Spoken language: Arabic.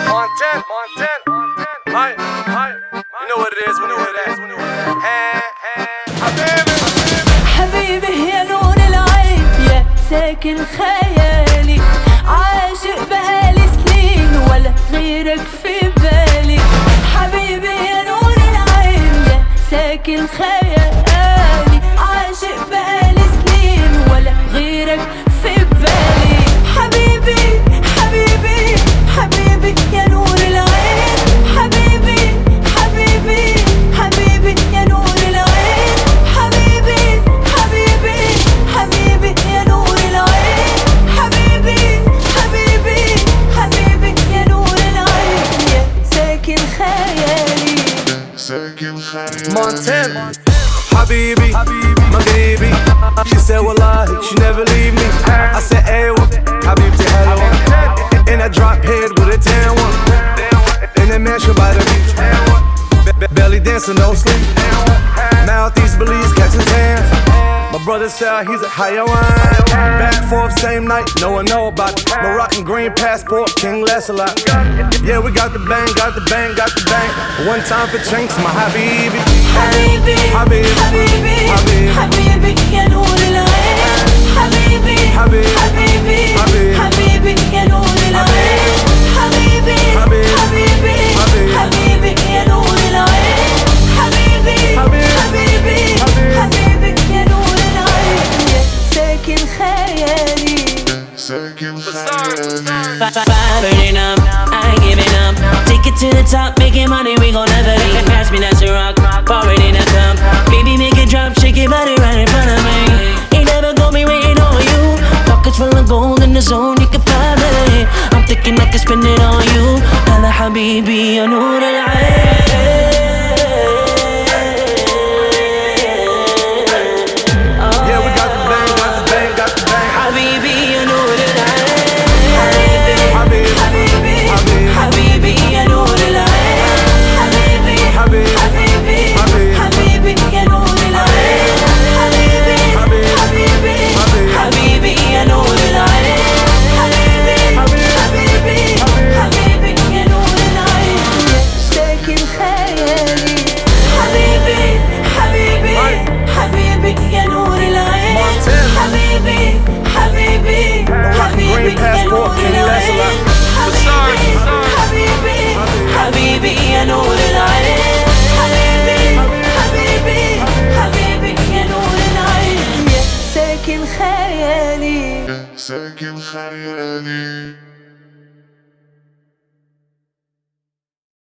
Hi. You know what it is, حبيبي يا نور العين يا ساكن خيالي، عاشق بقالي سنين ولا غيرك في بالي. حبيبي يا نور العين يا ساكن خيالي، عاشق بقالي سنين ولا غيرك في بالي. حبيبي حبيبي حبيبي يا نور العين، حبيبي حبيبي حبيبي يا نور العين، حبيبي حبيبي حبيبي يا نور العين، حبيبي حبيبي حبيبي يا نور العين يا ساكن خيالي. Montana. حبيبي مغربي. She said wallahi she never leave me. I said ايوه حبيبتي حلوة. And I drop head with a tan one. In a mansion by the beach. Belly dancing, no sleep. Mouth-east Belize catching tan. My brother said he's a Hayawan. Back forth same night, no one know about it. Moroccan green passport, King Lancelot. Yeah, we got the bang. One time for drinks, my habibi. حبيبي حبيبي حبيبي حبيبي يا نور العين، حبيبي حبيبي حبيبي يا نور العين، حبيبي حبيبي حبيبي يا نور العين، حبيبي حبيبي حبيبي يا نور العين يا ساكن خيالي. Firing up, I ain't giving up. Take it to the top, making money, we gon' never leave. Pass me that rock, pour it in a cup. Baby, make it drop, shake your body right in front of me. Ain't never gonna be waiting on you. Pockets full of gold in the zone, you can find it. I'm thinking I can spend it on you. Hala habibi, ya noor al-ain. Passport, King Lancelot. حبيبي يا نور العين، حبيبي يا نور العين يا ساكن خيالي.